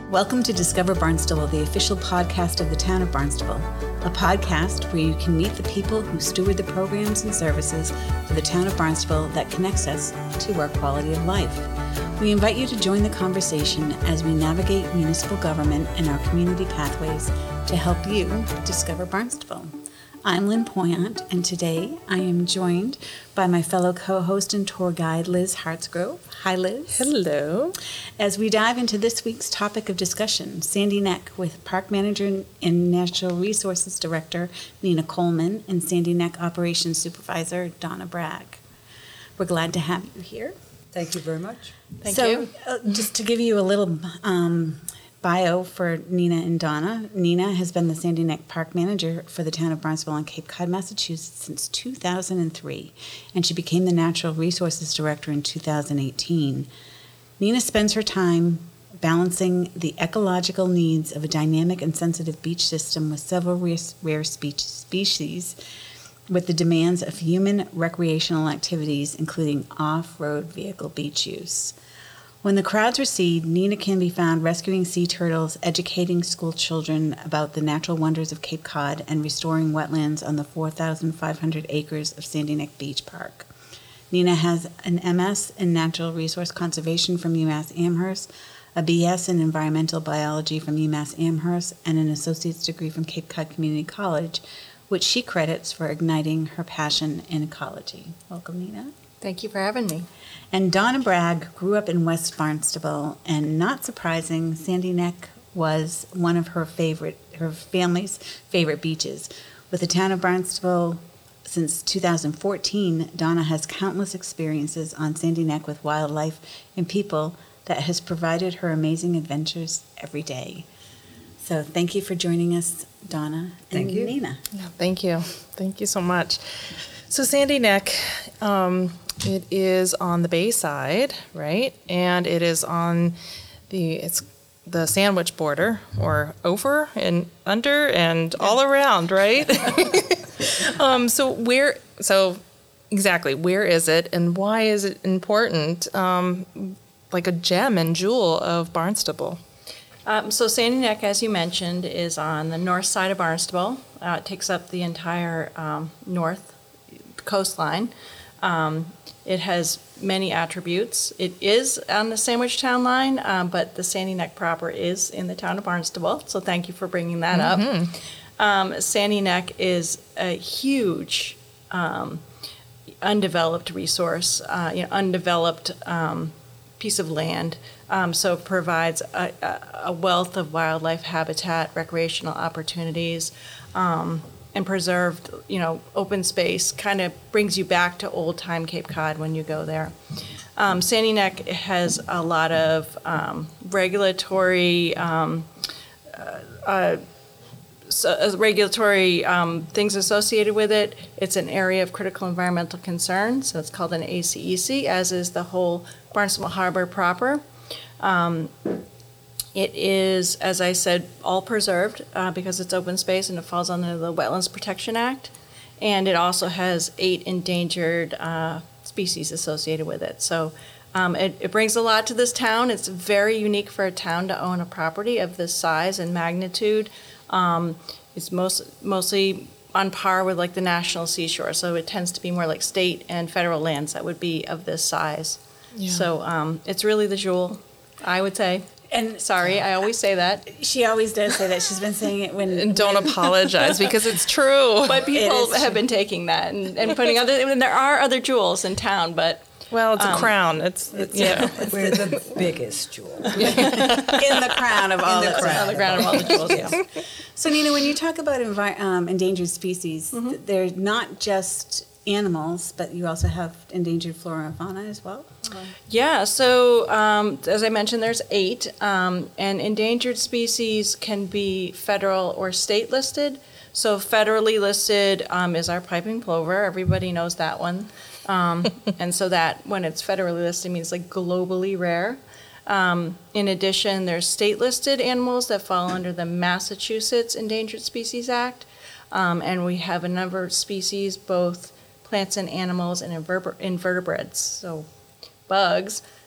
Welcome to Discover Barnstable, the official podcast of the town of Barnstable, a podcast where you can meet the people who steward the programs and services for the town of Barnstable that connects us to our quality of life. We invite you to join the conversation as we navigate municipal government and our community pathways to help you discover Barnstable. I'm Lynn Poyant, and today I am joined by my fellow co-host and tour guide, Liz Hartsgrove. Hi, Liz. Hello. As we dive into this week's topic of discussion, Sandy Neck with Park Manager and Natural Resources Director Nina Coleman and Sandy Neck Operations Supervisor Donna Bragg. We're glad to have you here. Thank you very much. Thank you. Just to give you a little bio for Nina and Donna. Nina has been the Sandy Neck Park Manager for the town of Barnstable on Cape Cod, Massachusetts since 2003, and she became the Natural Resources Director in 2018. Nina spends her time balancing the ecological needs of a dynamic and sensitive beach system with several rare species with the demands of human recreational activities, including off-road vehicle beach use. When the crowds recede, Nina can be found rescuing sea turtles, educating school children about the natural wonders of Cape Cod, and restoring wetlands on the 4,500 acres of Sandy Neck Beach Park. Nina has an MS in Natural Resource Conservation from UMass Amherst, a BS in Environmental Biology from UMass Amherst, and an associate's degree from Cape Cod Community College, which she credits for igniting her passion in ecology. Welcome, Nina. Thank you for having me. And Donna Bragg grew up in West Barnstable, and not surprising, Sandy Neck was one of her family's favorite beaches. With the town of Barnstable since 2014, Donna has countless experiences on Sandy Neck with wildlife and people that has provided her amazing adventures every day. So thank you for joining us, Donna and Nina. Yeah, thank you. Thank you so much. So Sandy Neck, it is on the bay side, right? And it is on it's the sandwich border, or over and under and all around, right? So exactly, where is it and why is it important? Like a gem and jewel of Barnstable. So Sandy Neck, as you mentioned, is on the north side of Barnstable. It takes up the entire north coastline. It has many attributes. It is on the Sandwich Town line, but the Sandy Neck proper is in the town of Barnstable, so thank you for bringing that up. Sandy Neck is a huge undeveloped resource, undeveloped piece of land, so it provides a wealth of wildlife habitat, recreational opportunities, and preserved, open space. Kind of brings you back to old-time Cape Cod when you go there. Sandy Neck has a lot of regulatory things associated with it. It's an area of critical environmental concern, so it's called an ACEC, as is the whole Barnstable Harbor proper. It is, as I said, all preserved because it's open space and it falls under the Wetlands Protection Act. And it also has 8 endangered species associated with it. So it brings a lot to this town. It's very unique for a town to own a property of this size and magnitude. It's mostly on par with like the National Seashore. So it tends to be more like state and federal lands that would be of this size. Yeah. So it's really the jewel, I would say. And sorry, I always say that. She always does say that. She's been saying it and don't apologize because it's true. But people have been taking that and putting and there are other jewels in town, but well, it's a crown. It's we're the biggest jewel in the crown of all the jewels. Yeah. So Nina, when you talk about endangered species, they're not just animals, but you also have endangered flora and fauna as well? Yeah, so as I mentioned, there's 8, and endangered species can be federal or state listed. So federally listed is our piping plover. Everybody knows that one. And so that, when it's federally listed, means like globally rare. In addition, there's state listed animals that fall under the Massachusetts Endangered Species Act. And we have a number of species, both plants and animals and invertebrates, so bugs,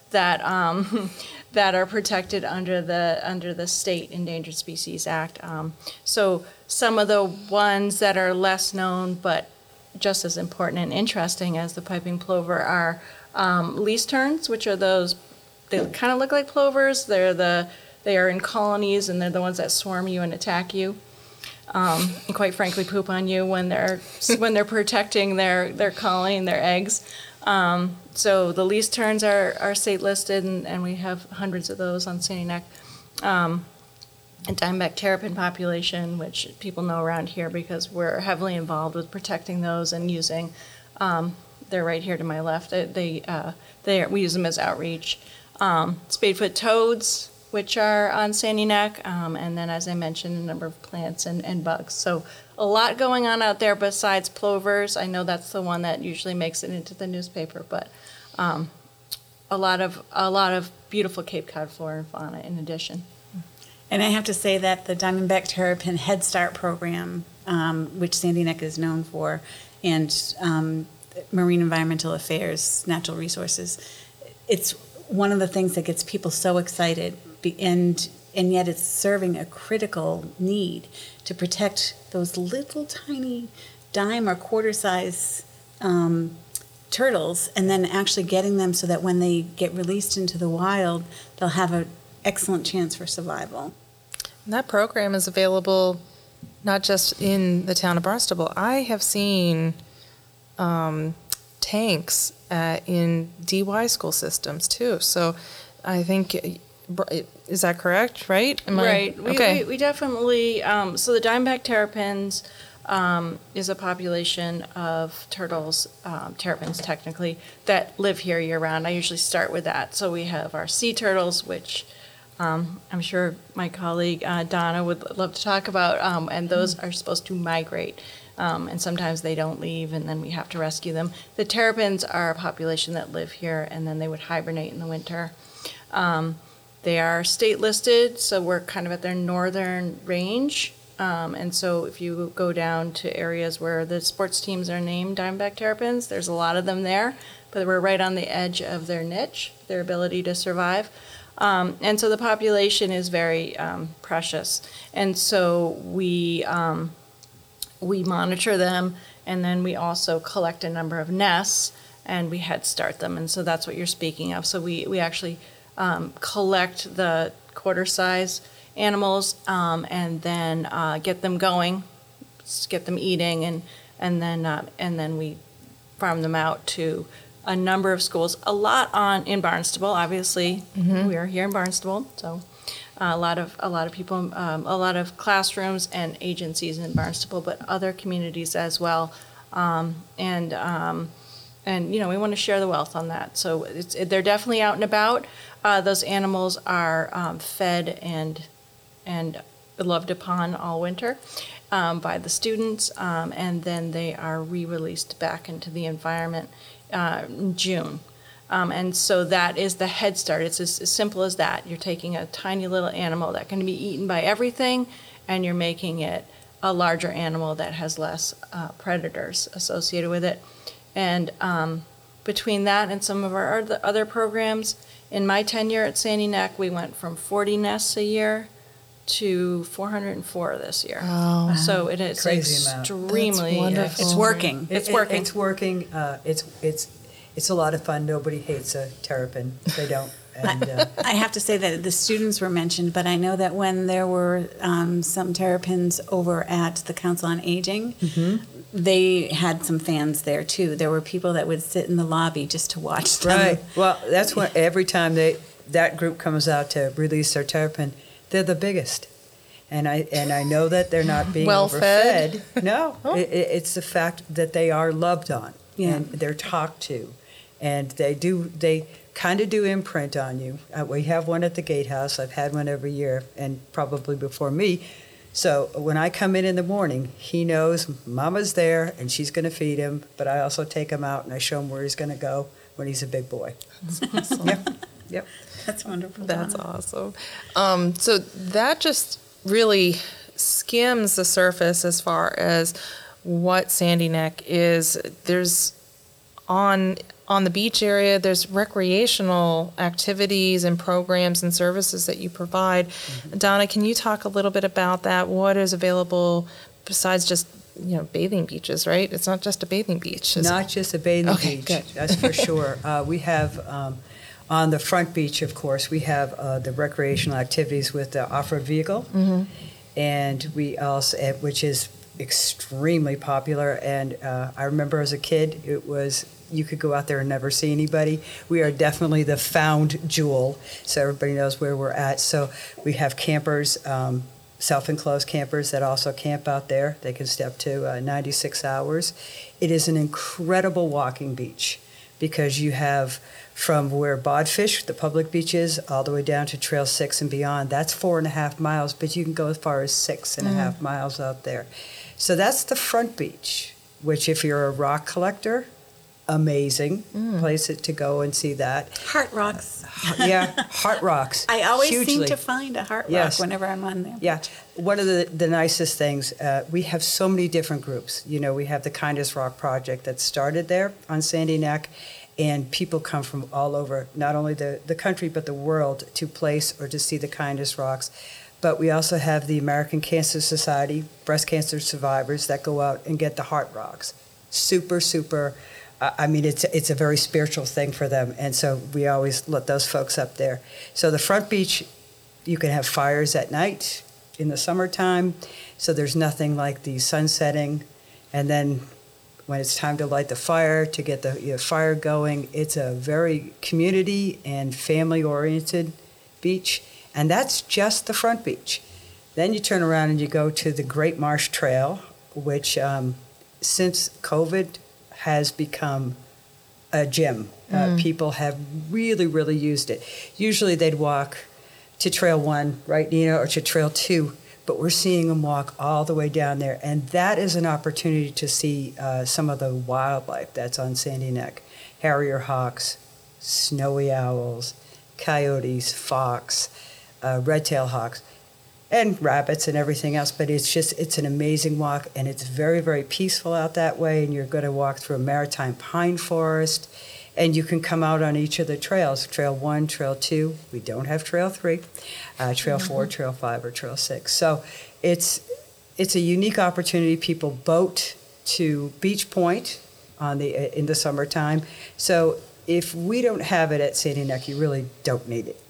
that that are protected under the State Endangered Species Act. So some of the ones that are less known but just as important and interesting as the piping plover are least terns, which are those, they kind of look like plovers. They are in colonies, and they're the ones that swarm you and attack you. And quite frankly, poop on you when they're protecting their colony and their eggs. So the least terns are state listed, and we have hundreds of those on Sandy Neck. And diamondback terrapin population, which people know around here because we're heavily involved with protecting those and using. They're right here to my left. We use them as outreach. Spadefoot toads, which are on Sandy Neck, and then, as I mentioned, a number of plants and bugs. So a lot going on out there besides plovers. I know that's the one that usually makes it into the newspaper, but a lot of beautiful Cape Cod flora and fauna in addition. And I have to say that the Diamondback Terrapin Head Start program, which Sandy Neck is known for, and Marine Environmental Affairs, Natural Resources, it's one of the things that gets people so excited, and yet it's serving a critical need to protect those little tiny dime or quarter size turtles, and then actually getting them so that when they get released into the wild, they'll have an excellent chance for survival. And that program is available not just in the town of Barnstable. I have seen tanks in DY school systems too. So I think, is that correct, right? Right. Okay. We definitely, so the diamondback terrapins is a population of turtles, terrapins technically, that live here year-round. I usually start with that. So we have our sea turtles, which I'm sure my colleague Donna would love to talk about, and those are supposed to migrate. And sometimes they don't leave, and then we have to rescue them. The terrapins are a population that live here, and then they would hibernate in the winter. They are state listed, so we're kind of at their northern range. And so if you go down to areas where the sports teams are named Diamondback Terrapins, there's a lot of them there, but we're right on the edge of their niche, their ability to survive. And so the population is very precious. And so we monitor them, and then we also collect a number of nests, and we head start them. And so that's what you're speaking of. So we actually collect the quarter size animals, and then get them going, get them eating, and then we farm them out to a number of schools. A lot in Barnstable, obviously. Mm-hmm. We are here in Barnstable, so a lot of people, a lot of classrooms and agencies in Barnstable, but other communities as well. And we want to share the wealth on that. So they're definitely out and about. Those animals are fed and loved upon all winter by the students, and then they are re-released back into the environment in June. And so that is the Head Start. It's as simple as that. You're taking a tiny little animal that can be eaten by everything, and you're making it a larger animal that has less predators associated with it. And between that and some of our other programs, in my tenure at Sandy Neck, we went from 40 nests a year to 404 this year. Oh. So it is Crazy amount. extremely. That's wonderful. It's working. It's working. It's working. It's a lot of fun. Nobody hates a terrapin. They don't. And I have to say that the students were mentioned, but I know that when there were some terrapins over at the Council on Aging, they had some fans there too. There were people that would sit in the lobby just to watch them. right. Well, that's what every time that group comes out to release their terrapin, they're the biggest. And I know that they're not being Well-fed? overfed. No, it's the fact that they are loved on, and they're talked to, and they kind of do imprint on you. We have one at the gatehouse. I've had one every year, and probably before me. So when I come in the morning, he knows Mama's there, and she's going to feed him. But I also take him out, and I show him where he's going to go when he's a big boy. That's awesome. Yep. That's wonderful. That's awesome. So that just really skims the surface as far as what Sandy Neck is. There's on on the beach area, there's recreational activities and programs and services that you provide. Donna, can you talk a little bit about that? What is available besides just, bathing beaches, right? It's not just a bathing beach. Not just a bathing beach, good. that's for sure. We have, on the front beach, of course, we have the recreational activities with the off-road vehicle. And we also, which is extremely popular. And I remember as a kid, you could go out there and never see anybody. We are definitely the found jewel, so everybody knows where we're at. So we have campers, self-enclosed campers that also camp out there. They can stay up to 96 hours. It is an incredible walking beach because you have from where Bodfish, the public beach is, all the way down to Trail 6 and beyond. That's 4.5 miles, but you can go as far as 6.5 miles out there. So that's the front beach, which if you're a rock collector, amazing place to go and see that. Heart rocks. Yeah, heart rocks. I always hugely. seem to find a heart Yes. rock whenever I'm on there. Yeah, one of the nicest things, we have so many different groups. We have the Kindest Rock Project that started there on Sandy Neck, and people come from all over, not only the country, but the world to place or to see the Kindest Rocks. But we also have the American Cancer Society, breast cancer survivors that go out and get the heart rocks. Super, super. It's a very spiritual thing for them, and so we always let those folks up there. So the front beach, you can have fires at night in the summertime, so there's nothing like the sun setting, and then when it's time to light the fire, to get the fire going, it's a very community and family-oriented beach, and that's just the front beach. Then you turn around and you go to the Great Marsh Trail, which since COVID has become a gym. People have really, really used it. Usually they'd walk to Trail 1, right, Nina, or to Trail 2, but we're seeing them walk all the way down there. And that is an opportunity to see some of the wildlife that's on Sandy Neck. Harrier hawks, snowy owls, coyotes, fox, red-tailed hawks, and rabbits and everything else, but it's an amazing walk, and it's very, very peaceful out that way, and you're going to walk through a maritime pine forest, and you can come out on each of the trails, Trail 1, Trail 2, we don't have Trail 3, Trail 4, Trail 5, or Trail 6. So it's a unique opportunity. People boat to Beach Point in the summertime, so if we don't have it at Sandy Neck, you really don't need it.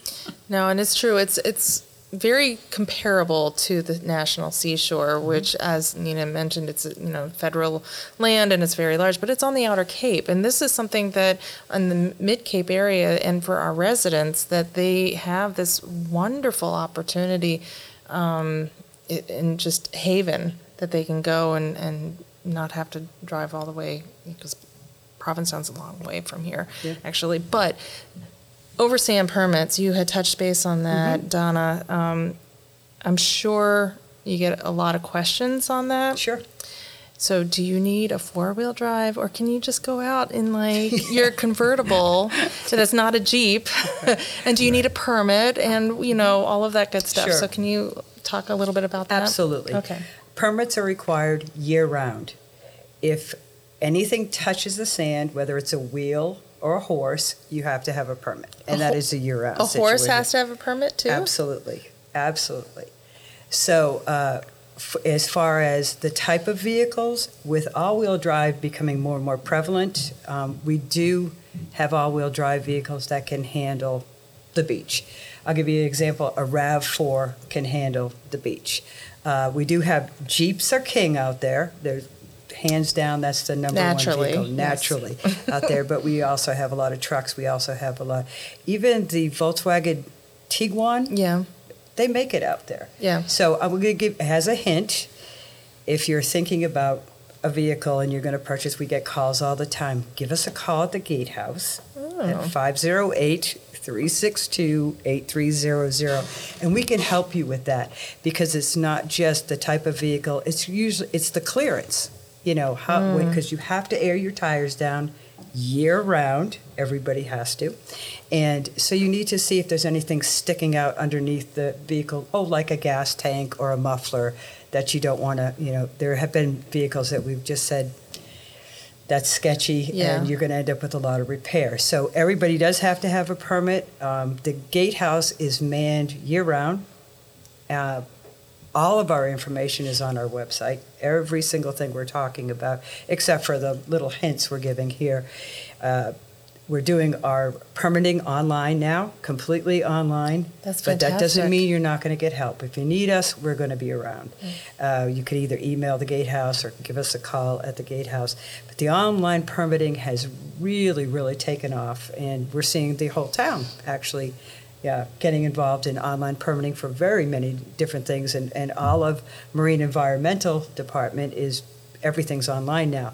No, and it's true. It's very comparable to the National Seashore, which, as Nina mentioned, it's federal land and it's very large, but it's on the Outer Cape. And this is something that in the Mid-Cape area and for our residents, that they have this wonderful opportunity in just haven that they can go and not have to drive all the way, because Provincetown's a long way from here, actually. But Oversand permits, you had touched base on that, Donna. I'm sure you get a lot of questions on that. Sure. So do you need a four-wheel drive, or can you just go out in your convertible that's not a Jeep? And do you need a permit and, all of that good stuff? Sure. So can you talk a little bit about that? Absolutely. Okay. Permits are required year-round. If anything touches the sand, whether it's a wheel or a horse, you have to have a permit, and that is a year-round situation. A horse has to have a permit too? Absolutely. So as far as the type of vehicles, with all-wheel drive becoming more and more prevalent, we do have all-wheel drive vehicles that can handle the beach. I'll give you an example. A RAV4 can handle the beach. We do have Jeeps are king out there. There's hands down, that's the number one vehicle naturally out there. But we also have a lot of trucks. We also have a lot, even the Volkswagen Tiguan. Yeah. They make it out there. Yeah. So I'm going to give, as a hint, if you're thinking about a vehicle and you're going to purchase, we get calls all the time. Give us a call at the Gatehouse at 508-362-8300, and we can help you with that, because it's not just the type of vehicle. It's the clearance. Because you have to air your tires down year-round. Everybody has to. And so you need to see if there's anything sticking out underneath the vehicle, like a gas tank or a muffler that you don't want to, there have been vehicles that we've just said, that's sketchy, Yeah. and you're going to end up with a lot of repair. So everybody does have to have a permit. The gatehouse is manned year-round. All of our information is on our website, every single thing we're talking about, except for the little hints we're giving here. We're doing our permitting online now, completely online. That's But that doesn't fantastic. mean you're not going to get help. If you need us, we're going to be around. You could either email the gatehouse or give us a call at the gatehouse. But the online permitting has really, really taken off, and we're seeing the whole town actually getting involved in online permitting for very many different things. And all of Marine Environmental Department is everything's online now.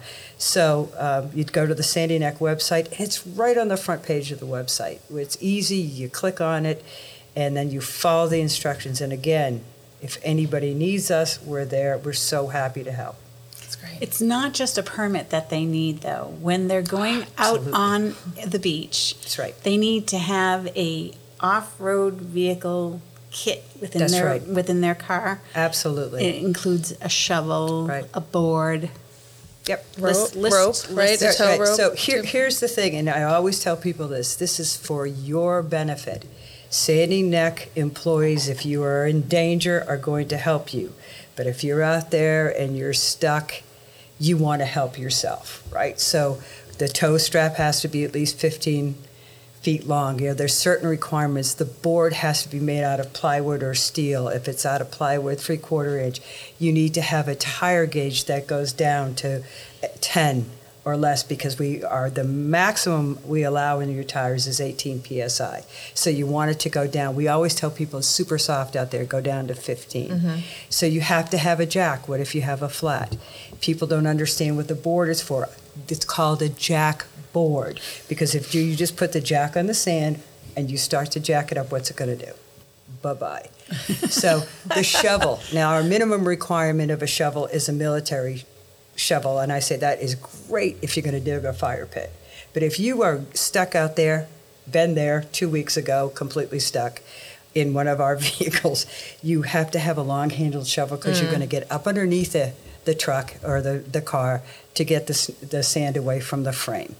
So you'd go to the Sandy Neck website, and it's right on the front page of the website. It's easy. You click on it, and then you follow the instructions. And again, if anybody needs us, we're there. We're so happy to help. That's great. It's not just a permit that they need, though. When they're going out Absolutely. on the beach, That's right. they need to have a off-road vehicle kit within That's their right. within their car. Absolutely. It includes a shovel, Right. a board. Yep. Rope, right? The tow Right. rope. So here's the thing, and I always tell people this is for your benefit. Sandy Neck employees, if you are in danger, are going to help you. But if you're out there and you're stuck, you want to help yourself, right? So the tow strap has to be at least 15 feet long. There's certain requirements. The board has to be made out of plywood or steel. If it's out of plywood, 3/4 inch, you need to have a tire gauge that goes down to 10 or less, because the maximum we allow in your tires is 18 psi. So you want it to go down. We always tell people it's super soft out there, go down to 15. So you have to have a jack. What if you have a flat? People don't understand what the board is for. It's called a jack board, because if you just put the jack on the sand and you start to jack it up, what's it going to do? Bye-bye. So the shovel. Now, our minimum requirement of a shovel is a military shovel, and I say that is great if you're going to dig a fire pit. But if you are stuck out there, been there 2 weeks ago, completely stuck in one of our vehicles, you have to have a long-handled shovel, because you're going to get up underneath the truck or the car to get the sand away from the frame.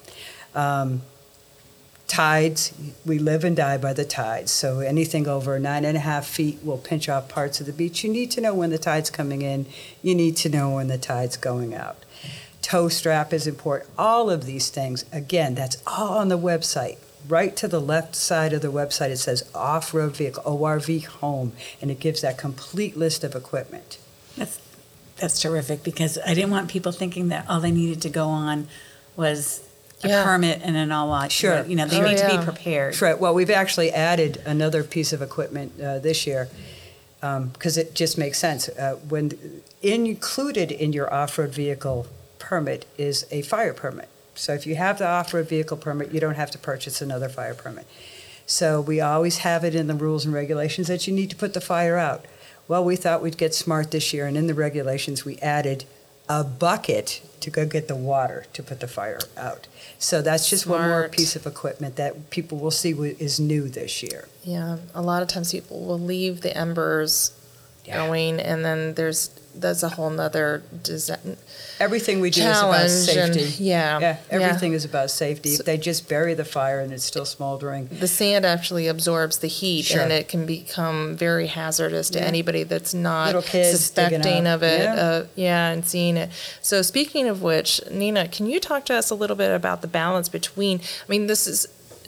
Tides, we live and die by the tides. So anything over 9.5 feet will pinch off parts of the beach. You need to know when the tide's coming in. You need to know when the tide's going out. Tow strap is important. All of these things, again, that's all on the website. Right to the left side of the website, it says off-road vehicle, ORV home, and it gives that complete list of equipment. That's terrific, because I didn't want people thinking that all they needed to go on was a Yeah. permit and an all out. Sure. They Oh, need to yeah. be prepared. That's right. Well, we've actually added another piece of equipment this year, because it just makes sense. When included in your off-road vehicle permit is a fire permit. So if you have the off-road vehicle permit, you don't have to purchase another fire permit. So we always have it in the rules and regulations that you need to put the fire out. Well, we thought we'd get smart this year, and in the regulations, we added a bucket to go get the water to put the fire out. So that's just one more Smart. piece of equipment that people will see is new this year. Yeah, a lot of times people will leave the embers going, and then that's a whole nother Everything we do is about challenge. safety. And yeah, Everything is about safety. If they just bury the fire and it's still smoldering, the sand actually absorbs the heat, Sure. and it can become very hazardous to Yeah. anybody that's not Little kids digging suspecting up. of it. Yeah. And seeing it. So speaking of which, Nina, can you talk to us a little bit about the balance between? I mean, this is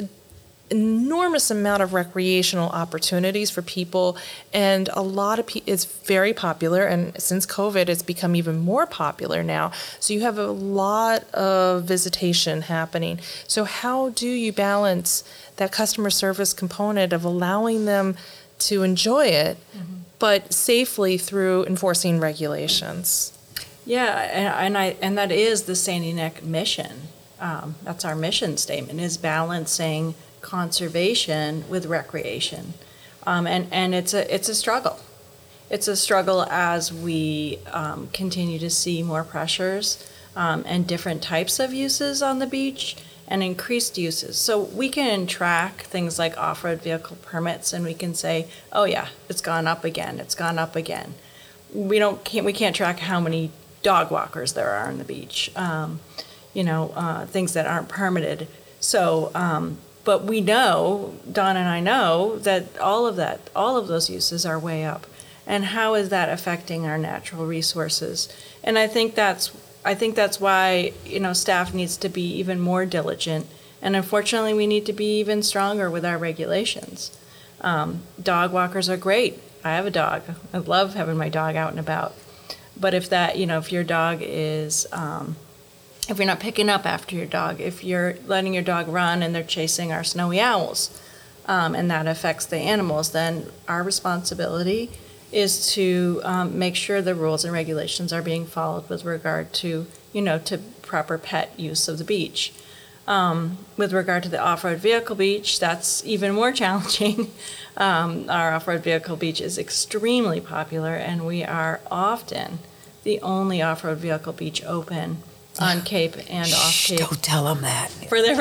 enormous amount of recreational opportunities for people, and a lot of it's very popular, and since COVID it's become even more popular now, so you have a lot of visitation happening. So how do you balance that customer service component of allowing them to enjoy it, but safely through enforcing regulations? Yeah, and that is the Sandy Neck mission. That's our mission statement, is balancing conservation with recreation, and it's a struggle. It's a struggle as we continue to see more pressures and different types of uses on the beach and increased uses. So we can track things like off-road vehicle permits, and we can say, oh yeah, it's gone up again. It's gone up again. We can't track how many dog walkers there are on the beach. things that aren't permitted. So, but we know, Don and I know, that all of those uses are way up. And how is that affecting our natural resources? And I think that's why, staff needs to be even more diligent. And unfortunately, we need to be even stronger with our regulations. Dog walkers are great. I have a dog. I love having my dog out and about. But if your dog is, if you're not picking up after your dog, if you're letting your dog run and they're chasing our snowy owls, and that affects the animals, then our responsibility is to make sure the rules and regulations are being followed with regard to, to proper pet use of the beach. With regard to the off-road vehicle beach, that's even more challenging. Our off-road vehicle beach is extremely popular, and we are often the only off-road vehicle beach open on Cape and off Cape. Don't tell them that. For the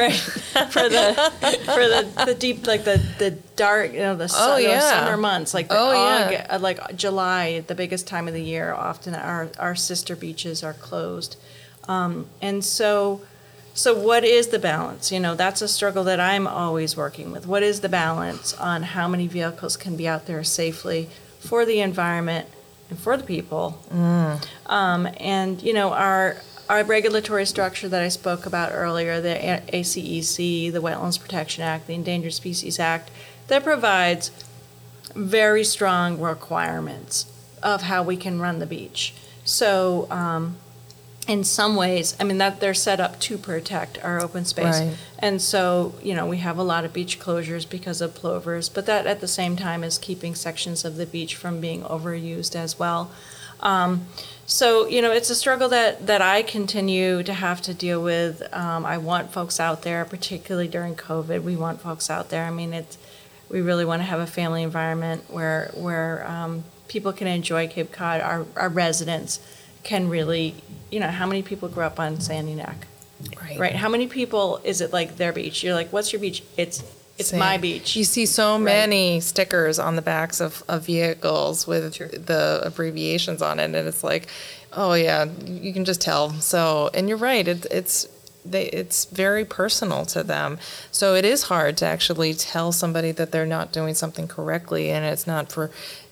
deep, like the dark, the summer months, like August, like July, the biggest time of the year. Often our sister beaches are closed, and so what is the balance? That's a struggle that I'm always working with. What is the balance on how many vehicles can be out there safely for the environment and for the people? And our regulatory structure that I spoke about earlier, the ACEC, the Wetlands Protection Act, the Endangered Species Act, that provides very strong requirements of how we can run the beach. So in some ways, that they're set up to protect our open space. Right. And so, we have a lot of beach closures because of plovers, but that at the same time is keeping sections of the beach from being overused as well. So, it's a struggle that I continue to have to deal with. I want folks out there, particularly during COVID. We want folks out there. We really want to have a family environment where people can enjoy Cape Cod. Our residents can really, how many people grew up on Sandy Neck? Right. How many people is it like their beach? You're like, what's your beach? It's my beach. You see so many stickers on the backs of vehicles with the abbreviations on it, and it's like, oh yeah, you can just tell. So, and you're right, it's very personal to them. So it is hard to actually tell somebody that they're not doing something correctly, and it's not for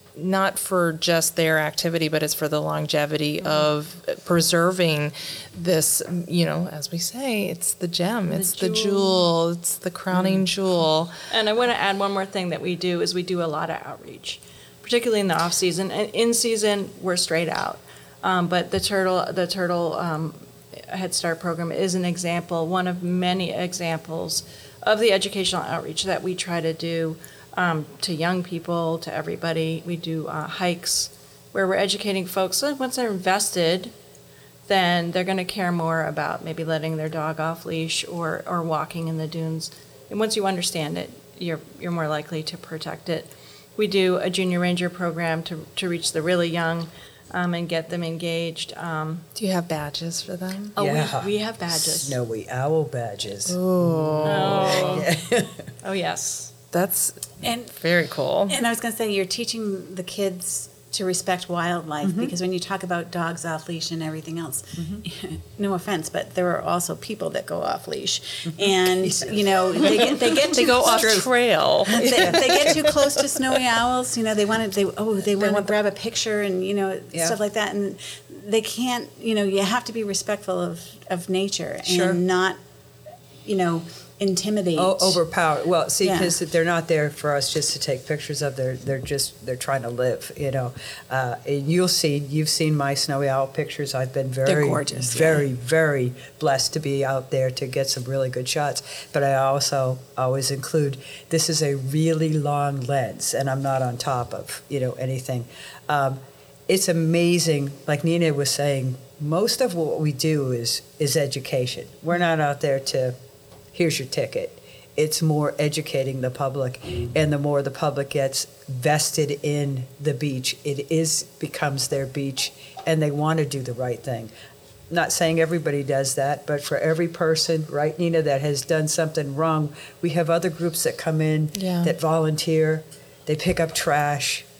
just their activity, but it's for the longevity of preserving this, as we say, it's the gem, it's the jewel, it's the crowning jewel. And I want to add one more thing that we do is we do a lot of outreach, particularly in the off season. And in season, we're straight out. But the Turtle Head Start program is an example, one of many examples of the educational outreach that we try to do. To young people, to everybody. We do hikes where we're educating folks. So once they're invested, then they're going to care more about maybe letting their dog off leash or walking in the dunes. And once you understand it, you're more likely to protect it. We do a junior ranger program to reach the really young and get them engaged. Do you have badges for them? Oh, yeah. we have badges. Snowy owl badges. Oh, oh yes. That's very cool. And I was going to say, you're teaching the kids to respect wildlife, because when you talk about dogs off leash and everything else, no offense, but there are also people that go off leash, and they go off trail. They get too close to snowy owls. They want to grab a picture and stuff like that, and they can't. You have to be respectful of nature and not intimidate. Overpower. Well, see, because they're not there for us just to take pictures of. They're trying to live. And you've seen my snowy owl pictures. I've been very gorgeous, very blessed to be out there to get some really good shots. But I also always include this is a really long lens, and I'm not on top of anything. It's amazing. Like Nina was saying, most of what we do is education. We're not out there to. Here's your ticket. It's more educating the public, and the more the public gets vested in the beach, it becomes their beach, and they want to do the right thing. Not saying everybody does that, but for every person, right, Nina, that has done something wrong, we have other groups that come in that volunteer. They pick up trash.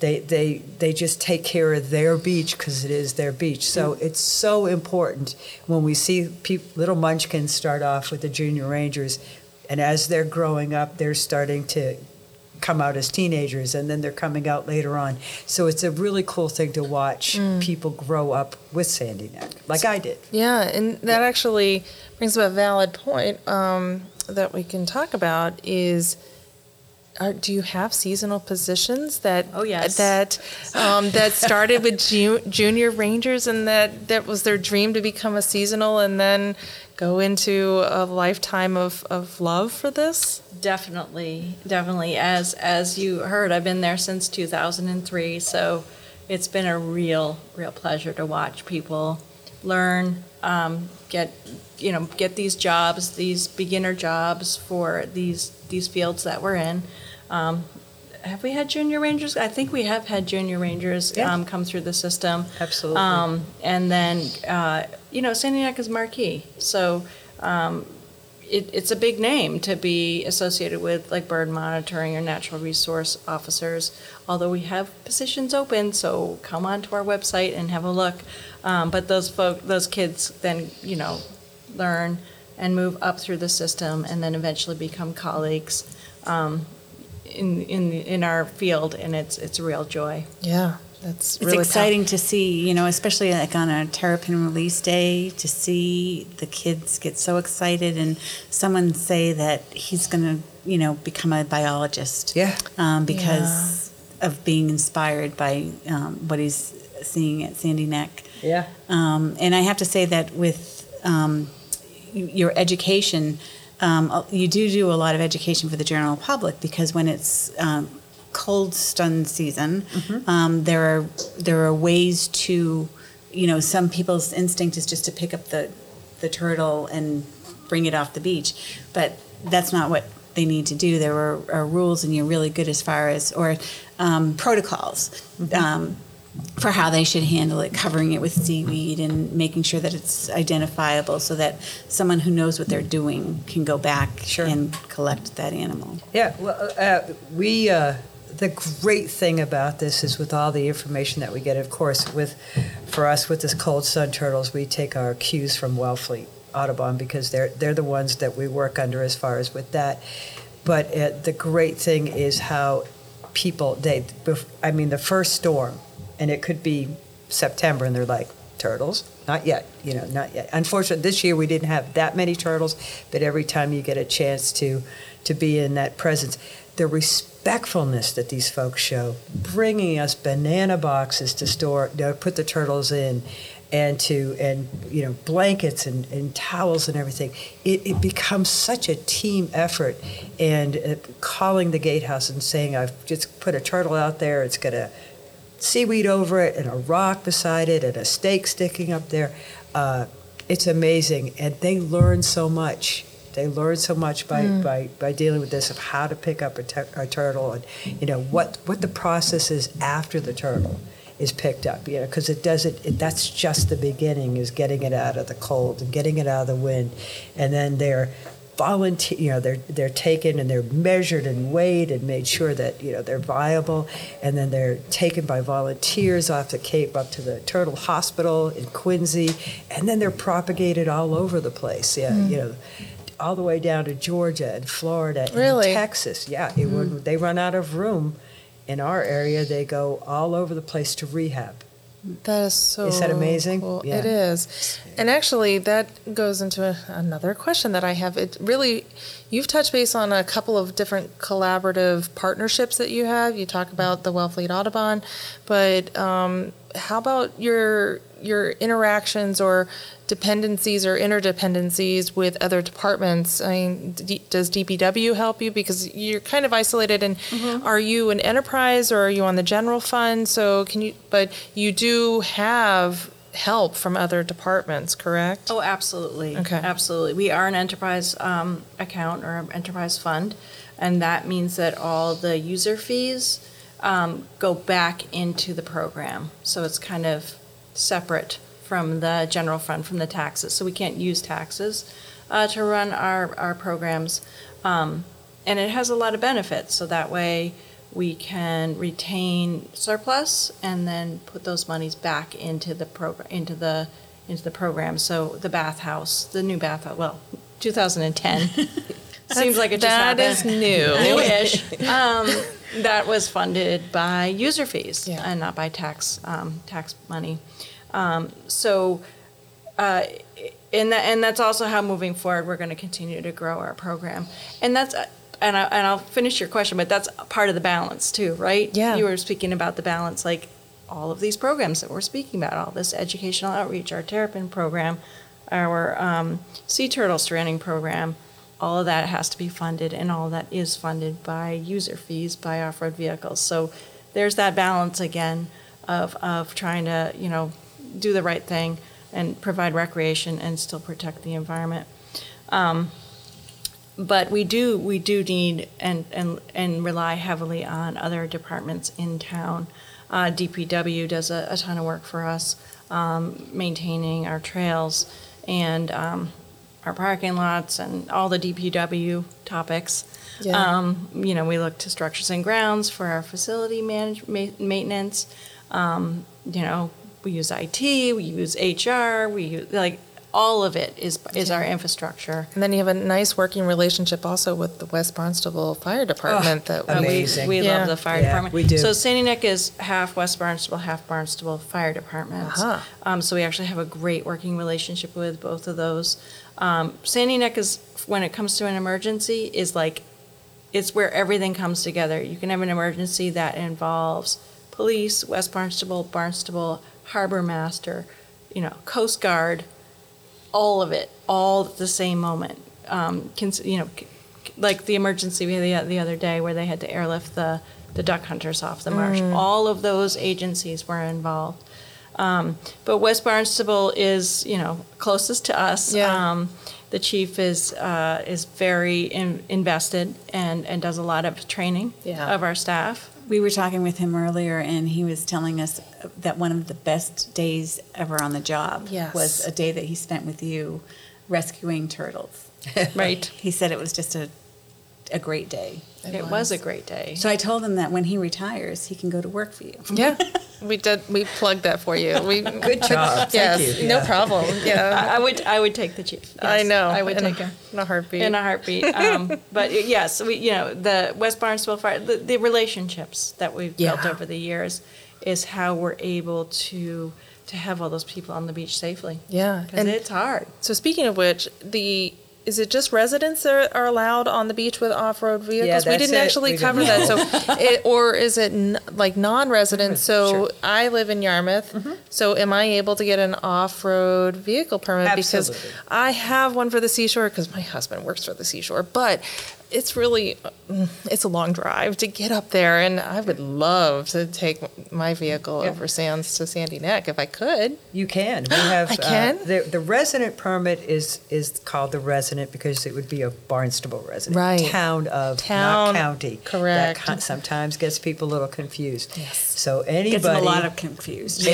they just take care of their beach because it is their beach. So it's so important when we see little munchkins start off with the Junior Rangers, and as they're growing up, they're starting to come out as teenagers, and then they're coming out later on. So it's a really cool thing to watch people grow up with Sandy Neck, like I did. Yeah, and that actually brings up a valid point that we can talk about is, do you have seasonal positions that Oh, yes. that started with junior rangers, and that was their dream to become a seasonal and then go into a lifetime of love for this? Definitely. As you heard, I've been there since 2003, so it's been a real pleasure to watch people learn, get these jobs, these beginner jobs for these fields that we're in. Have we had junior rangers? I think we have had junior rangers come through the system. Absolutely. And then, Sandy Neck is marquee. So it's a big name to be associated with, like bird monitoring or natural resource officers, although we have positions open, so come onto our website and have a look. But those kids then, learn and move up through the system and then eventually become colleagues in our field, and it's a real joy. Yeah, that's It's really exciting to see, especially like on a terrapin release day, to see the kids get so excited and someone say that he's going to, become a biologist. Yeah. Because of being inspired by what he's seeing at Sandy Neck. Yeah. And I have to say that with your education, you do a lot of education for the general public, because when it's cold stun season, there are ways to, some people's instinct is just to pick up the turtle and bring it off the beach, but that's not what they need to do. There are rules, and you're really good as far as, or protocols for how they should handle it, covering it with seaweed and making sure that it's identifiable so that someone who knows what they're doing can go back and collect that animal. Yeah, well, the great thing about this is with all the information that we get, of course, for us with this cold sun turtles, we take our cues from Wellfleet Audubon, because they're the ones that we work under as far as with that. But the great thing is how people, the first storm, and it could be September, and they're like, turtles? Not yet, not yet. Unfortunately, this year we didn't have that many turtles, but every time you get a chance to be in that presence, the respectfulness that these folks show, bringing us banana boxes to store, put the turtles in, and blankets and towels and everything, it becomes such a team effort. And calling the gatehouse and saying, I've just put a turtle out there, it's got a seaweed over it and a rock beside it and a stake sticking up there. It's amazing, and they learn so much. They learn so much by dealing with this, of how to pick up a turtle, and what the process is after the turtle is picked up. Because that's just the beginning, is getting it out of the cold and getting it out of the wind, and then they're they're taken and they're measured and weighed and made sure that they're viable, and then they're taken by volunteers off the Cape up to the Turtle Hospital in Quincy, and then they're propagated all over the place. All the way down to Georgia and Florida and Texas. Yeah, when they run out of room in our area, they go all over the place to rehab. That is so Is that amazing? Cool. Yeah. It is. And actually, that goes into another question that I have. You've touched base on a couple of different collaborative partnerships that you have. You talk about the Wellfleet Audubon, but how about your interactions or dependencies or interdependencies with other departments? I mean, does DPW help you? Because you're kind of isolated, and are you an enterprise or are you on the general fund? So but you do have help from other departments, correct? Oh, absolutely. Okay. Absolutely. We are an enterprise account or enterprise fund, and that means that all the user fees go back into the program. So it's kind of separate from the general fund, from the taxes. So we can't use taxes to run our programs. And it has a lot of benefits. So that way we can retain surplus and then put those monies back into the program, into the program. So the bathhouse, the new bathhouse, well, 2010. Seems like it just happened. That is new. Newish. That was funded by user fees and not by tax money. And that's also how moving forward we're going to continue to grow our program. And that's and I'll finish your question, but that's part of the balance too, right? Yeah. You were speaking about the balance, like all of these programs that we're speaking about, all this educational outreach, our Terrapin program, our sea turtle stranding program. All of that has to be funded, and all of that is funded by user fees, by off-road vehicles. So there's that balance again of trying to, do the right thing and provide recreation and still protect the environment. But we do need and rely heavily on other departments in town. DPW does a ton of work for us, maintaining our trails and our parking lots and all the DPW topics. Yeah. We look to structures and grounds for our facility maintenance. We use IT, we use HR, we use all of it is our infrastructure. And then you have a nice working relationship also with the West Barnstable Fire Department. Amazing. We love the fire department. We do. So Sandy Neck is half West Barnstable, half Barnstable Fire Department. So we actually have a great working relationship with both of those. Sandy Neck is, when it comes to an emergency, it's where everything comes together. You can have an emergency that involves police, West Barnstable, Harbor Master, Coast Guard, all of it, all at the same moment. Like the emergency the other day where they had to airlift the duck hunters off the marsh. All of those agencies were involved. But West Barnstable is, closest to us. Yeah. The chief is very invested and does a lot of training of our staff. We were talking with him earlier, and he was telling us that one of the best days ever on the job was a day that he spent with you rescuing turtles. Right. He said it was just a great day. It was a great day. So I told him that when he retires, he can go to work for you. Yeah, we did. We plugged that for you. Good job. Yes, Thank you. no problem. Yeah, I would take the chief. Yes, I know. I would take him in a heartbeat. In a heartbeat. But yes, the West Barnstable Fire, the relationships that we've built over the years is how we're able to have all those people on the beach safely. Yeah, because it's hard. So speaking of which, is it just residents that are allowed on the beach with off-road vehicles? We didn't actually cover that. So, or is it non-residents? So Sure. I live in Yarmouth. So am I able to get an off-road vehicle permit? Absolutely. Because I have one for the seashore because my husband works for the seashore. But it's really, it's a long drive to get up there, and I would love to take my vehicle over Sands to Sandy Neck if I could. You can. We have. I can? The resident permit is called the resident because it would be a Barnstable resident. Right. Town, not county. Correct. That sometimes gets people a little confused. Yes. So anybody. Gets them a lot of confused.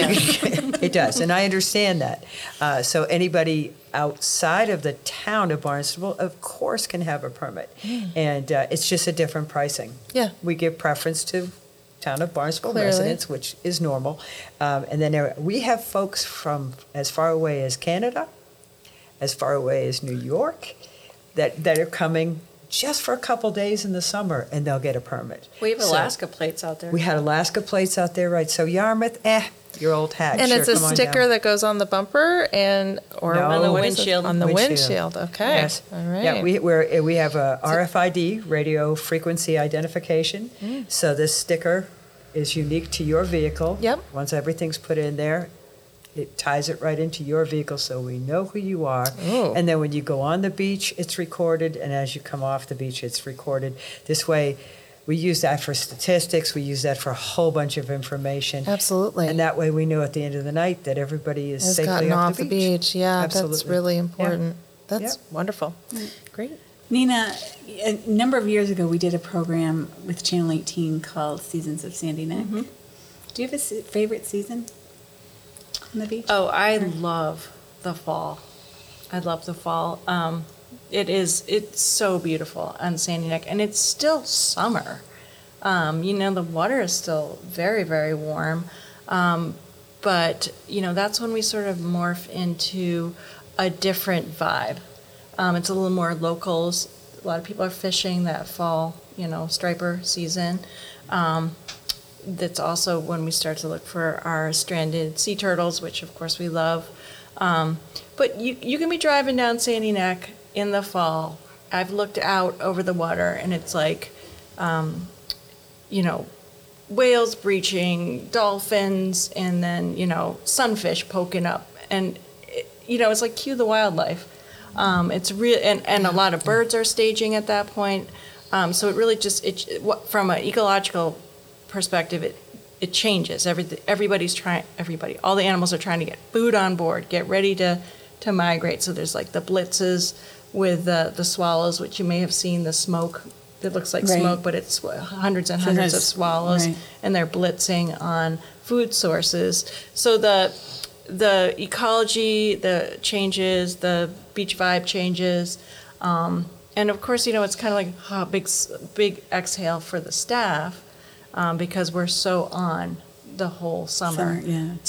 It does, and I understand that. So anybody outside of the town of Barnstable, of course, can have a permit. And it's just a different pricing. Yeah. We give preference to town of Barnstable Clearly. residents, which is normal. And then we have folks from as far away as Canada, as far away as New York, that are coming just for a couple days in the summer, and they'll get a permit. We have So Alaska plates out there. we had Alaska plates out there, right? So Yarmouth, your old hat. And sure, it's a come on sticker down. that goes on the bumper or No. On the what is it? windshield. On the Windshield. windshield. Okay. Yes. All right. Yeah, we have a RFID, radio frequency identification. So this sticker is unique to your vehicle. Yep. Once everything's put in there, it ties it right into your vehicle so we know who you are. Ooh. And then when you go on the beach, it's recorded, and as you come off the beach, it's recorded. This way, we use that for statistics, we use that for a whole bunch of information. Absolutely. And that way we know at the end of the night that everybody is Has safely gotten off off the the beach. beach. Yeah, that's Absolutely. really important. Yeah. That's wonderful. Great. Nina, a number of years ago, we did a program with Channel 18 called Seasons of Sandy Neck. Do you have a favorite season on the beach? Oh, I love the fall. I love the fall. It's so beautiful on Sandy Neck, and it's still summer. The water is still very, very warm. But, that's when we sort of morph into a different vibe. It's a little more locals. A lot of people are fishing that fall, striper season. That's also when we start to look for our stranded sea turtles, which of course we love. But you can be driving down Sandy Neck in the fall. I've looked out over the water and it's like, whales breaching, dolphins, and then, sunfish poking up. And, it's like cue the wildlife. It's real, and a lot of birds are staging at that point. So it really from an ecological perspective, it changes. All the animals are trying to get food on board, get ready to migrate. So there's like the blitzes with the swallows, which you may have seen, the smoke. It looks like smoke, but it's hundreds and hundreds of swallows, and they're blitzing on food sources. So the ecology, the changes, the beach vibe changes, and of course, it's kind of like a big exhale for the staff because we're so on the whole summer.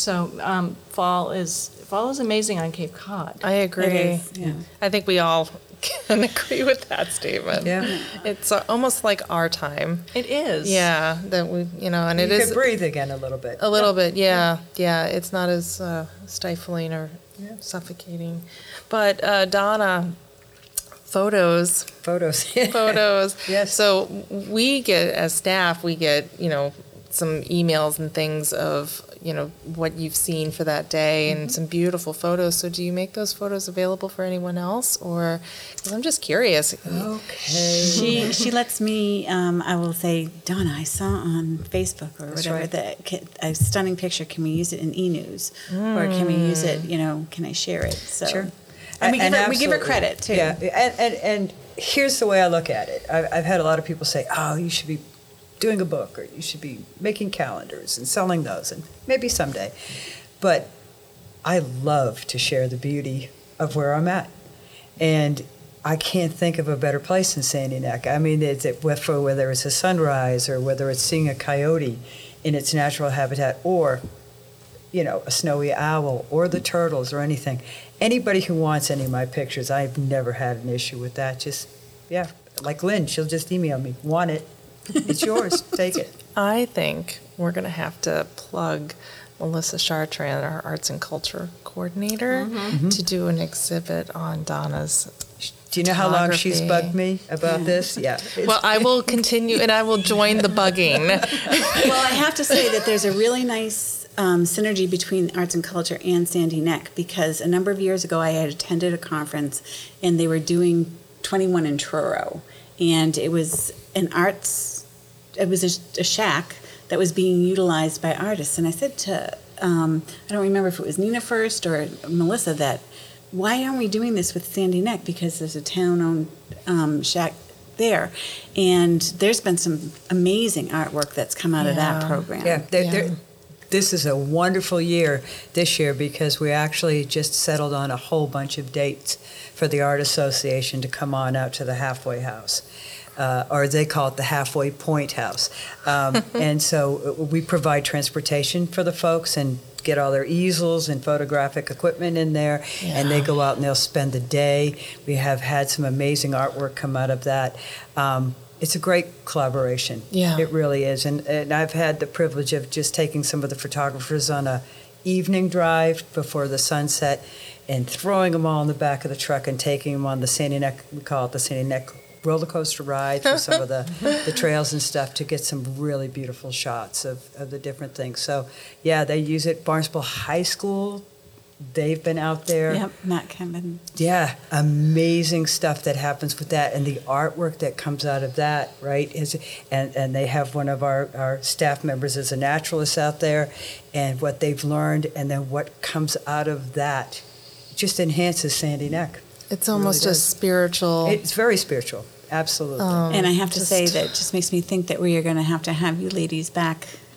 So fall is amazing on Cape Cod. I agree. It is, yeah. I think we all can agree with that statement. Yeah. It's almost like our time. It is. Yeah, that we, and You it is can breathe again a little bit. a little bit. Yeah, yeah. It's not as stifling or suffocating. But Donna, photos. Photos. Yes. So we get, as staff, some emails and things of, what you've seen for that day and some beautiful photos. So do you make those photos available for anyone else? Or, 'cause I'm just curious. Okay. She lets me, I will say, Donna, I saw on Facebook or whatever that a stunning picture. Can we use it in e-news? Or can we use it, can I share it? So, Sure. And we give her absolutely. credit, too. Yeah, and here's the way I look at it. I've had a lot of people say, oh, you should be doing a book, or you should be making calendars and selling those, and maybe someday. But I love to share the beauty of where I'm at. And I can't think of a better place than Sandy Neck. I mean, whether it's a sunrise or whether it's seeing a coyote in its natural habitat, or, a snowy owl, or the turtles, or anything. Anybody who wants any of my pictures, I've never had an issue with that. Just, like Lynn, she'll just email me, want it. It's yours. Take it. I think we're going to have to plug Melissa Chartrand, our arts and culture coordinator, to do an exhibit on Donna's. Do you know how long she's photography. bugged me about this? Yeah. Well, I will continue, and I will join the bugging. Well, I have to say that there's a really nice synergy between arts and culture and Sandy Neck, because a number of years ago I had attended a conference and they were doing 21 in Truro, and it was a shack that was being utilized by artists. And I said to, I don't remember if it was Nina first or Melissa, that why aren't we doing this with Sandy Neck? Because there's a town-owned shack there. And there's been some amazing artwork that's come out of that program. Yeah, this is a wonderful year this year, because we actually just settled on a whole bunch of dates for the Art Association to come on out to the Halfway House. Or they call it the Halfway Point House. And so we provide transportation for the folks and get all their easels and photographic equipment in there, and they go out and they'll spend the day. We have had some amazing artwork come out of that. It's a great collaboration. Yeah. It really is. And I've had the privilege of just taking some of the photographers on a evening drive before the sunset and throwing them all in the back of the truck and taking them on the Sandy Neck, we call it the Sandy Neck roller coaster ride through some of the trails and stuff to get some really beautiful shots of the different things. So, yeah, they use it. Barnstable High School, they've been out there. Yep, Matt Kevin. Yeah, amazing stuff that happens with that, and the artwork that comes out of that, right? And they have one of our staff members as a naturalist out there, and what they've learned, and then what comes out of that just enhances Sandy Neck. It's almost really a spiritual. It's very spiritual, absolutely. And I have to say that it just makes me think that we are going to have you ladies back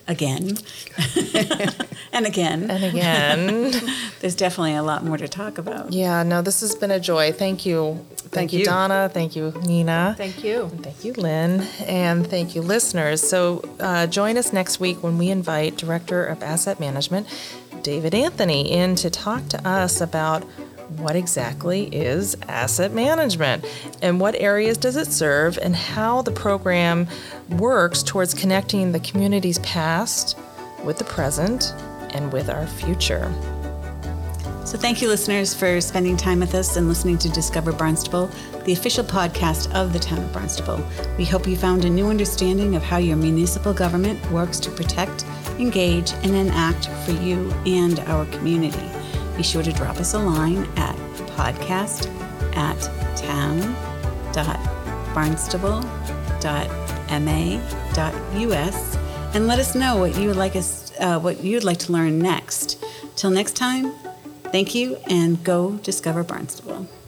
again and again. And again. There's definitely a lot more to talk about. Yeah, no, this has been a joy. Thank you. Thank you, you. Donna. Thank you, Nina. Thank you. And thank you, Lynn. And thank you, listeners. So join us next week when we invite Director of Asset Management, David Anthony, in to talk to us about what exactly is asset management and what areas does it serve and how the program works towards connecting the community's past with the present and with our future. So thank you, listeners, for spending time with us and listening to Discover Barnstable, the official podcast of the town of Barnstable. We hope you found a new understanding of how your municipal government works to protect, engage, and enact for you and our community. Be sure to drop us a line at podcast@town.barnstable.ma.us and let us know what you would like to learn next. Till next time, thank you and go discover Barnstable.